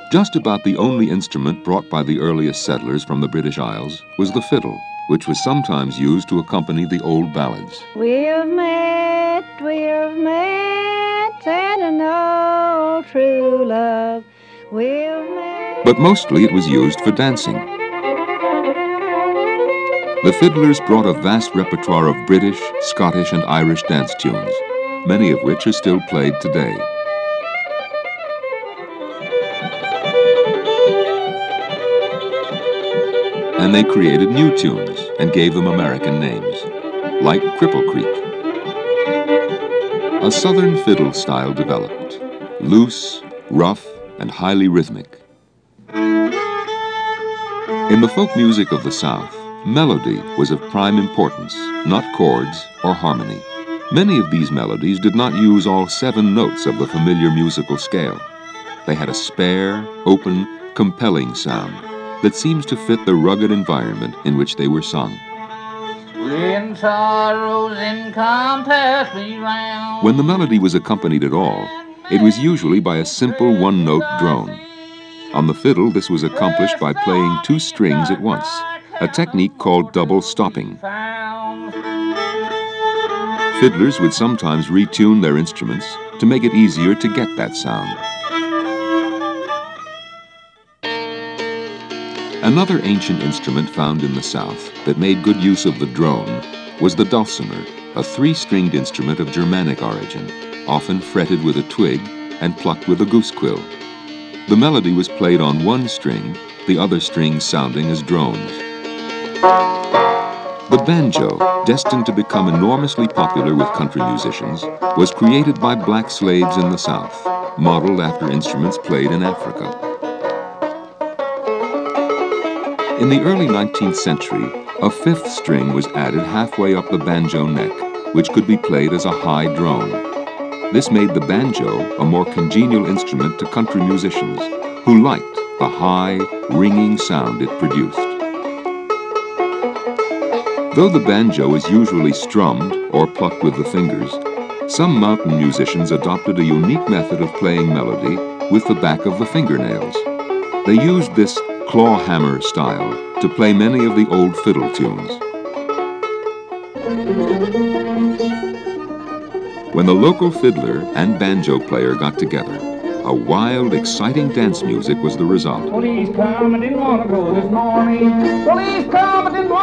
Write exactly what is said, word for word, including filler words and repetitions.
Just about the only instrument brought by the earliest settlers from the British Isles was the fiddle, which was sometimes used to accompany the old ballads. We've met, we've met, sad and old true love. We've met. But mostly it was used for dancing. The fiddlers brought a vast repertoire of British, Scottish, and Irish dance tunes, many of which are still played today. And they created new tunes and gave them American names, like Cripple Creek. A southern fiddle style developed, loose, rough, and highly rhythmic. In the folk music of the South, melody was of prime importance, not chords or harmony. Many of these melodies did not use all seven notes of the familiar musical scale. They had a spare, open, compelling sound that seems to fit the rugged environment in which they were sung. When sorrows encompass me round. When the melody was accompanied at all, it was usually by a simple one-note drone. On the fiddle, this was accomplished by playing two strings at once, a technique called double stopping. Fiddlers would sometimes retune their instruments to make it easier to get that sound. Another ancient instrument found in the South that made good use of the drone was the dulcimer, a three-stringed instrument of Germanic origin, often fretted with a twig and plucked with a goose quill. The melody was played on one string, the other strings sounding as drones. The banjo, destined to become enormously popular with country musicians, was created by black slaves in the South, modeled after instruments played in Africa. In the early nineteenth century, a fifth string was added halfway up the banjo neck, which could be played as a high drone. This made the banjo a more congenial instrument to country musicians, who liked the high, ringing sound it produced. Though the banjo is usually strummed or plucked with the fingers, some mountain musicians adopted a unique method of playing melody with the back of the fingernails. They used this claw hammer style to play many of the old fiddle tunes. When the local fiddler and banjo player got together, a wild, exciting dance music was the result. Police come, I didn't want to go this morning. Police come, I didn't want